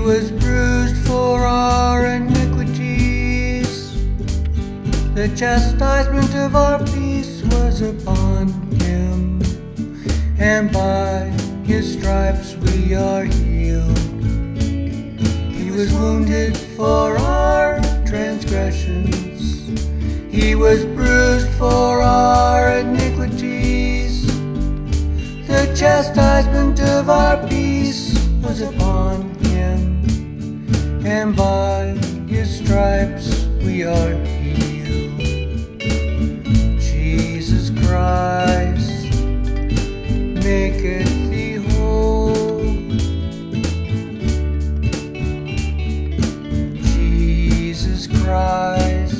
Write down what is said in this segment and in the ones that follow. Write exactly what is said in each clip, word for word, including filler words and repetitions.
was bruised for our iniquities. The chastisement of our peace was upon him, and by his stripes we are healed. He was wounded for our transgressions. He was bruised for our iniquities. The chastisement of our peace was upon him, and by his stripes we are healed. Jesus Christ maketh thee whole. Jesus Christ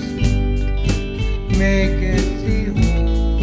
maketh thee whole.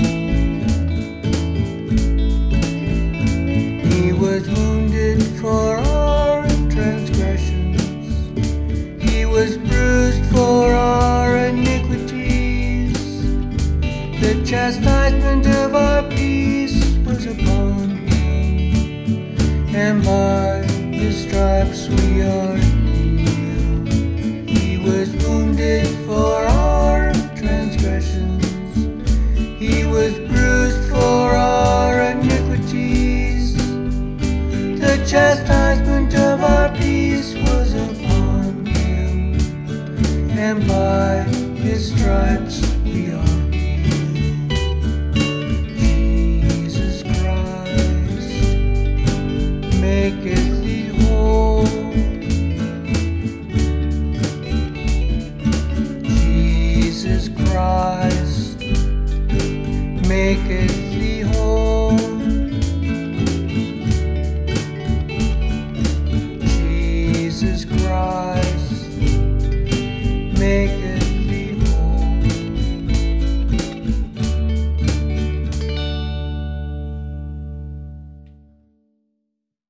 He was wounded for our transgressions. He was bruised for our iniquities. The chastisement of our peace was upon him, and by his stripes we are healed. He was wounded for our transgressions. He was bruised for our iniquities. The chastisement of our peace was upon him, and by his stripes we are healed. Jesus Christ maketh thee whole. Jesus Christ maketh thee whole. Jesus Christ